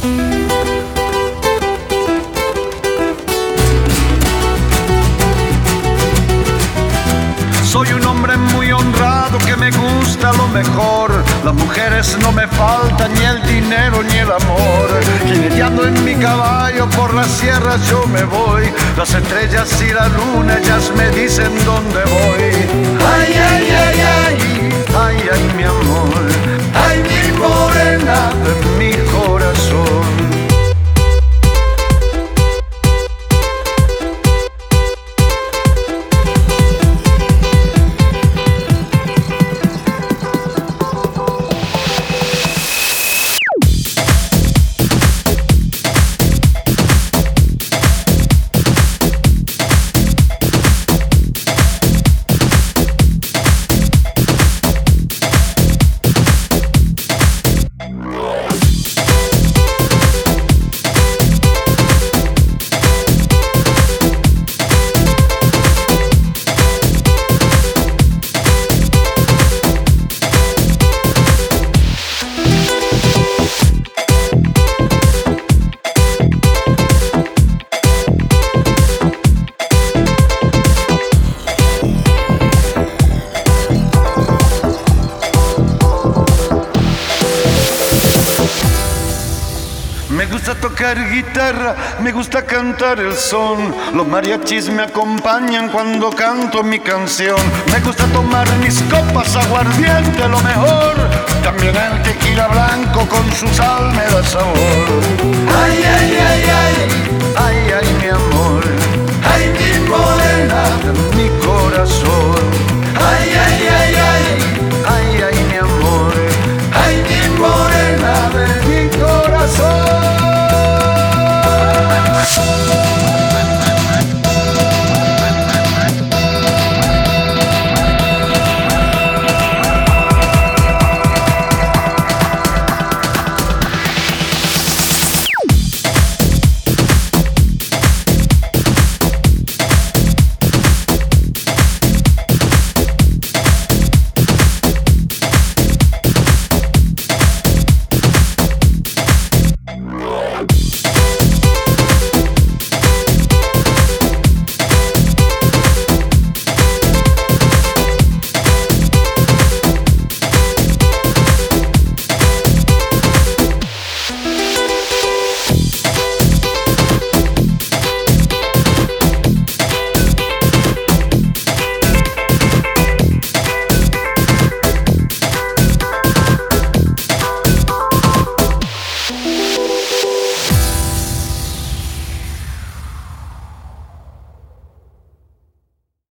Soy un hombre muy honrado que me gusta lo mejor. Las mujeres no me faltan, ni el dinero ni el amor. Jineteando en mi caballo por las sierras yo me voy. Las estrellas y la luna ellas me dicen dónde voy. Ay, ay, ay, ay, ay, ay, mi amor. Ay, mi morena de mi corazón. Me gusta tocar guitarra, me gusta cantar el son. Los mariachis me acompañan cuando canto mi canción. Me gusta tomar mis copas, aguardiente lo mejor. También el tequila blanco con su sal me da sabor. Ay, ay, ay, ay, ay, ay, mi amor. Ay, mi morena de mi corazón. Ay, ay, ay, ay, ay, ay, mi amor. Ay, mi morena de mi corazón.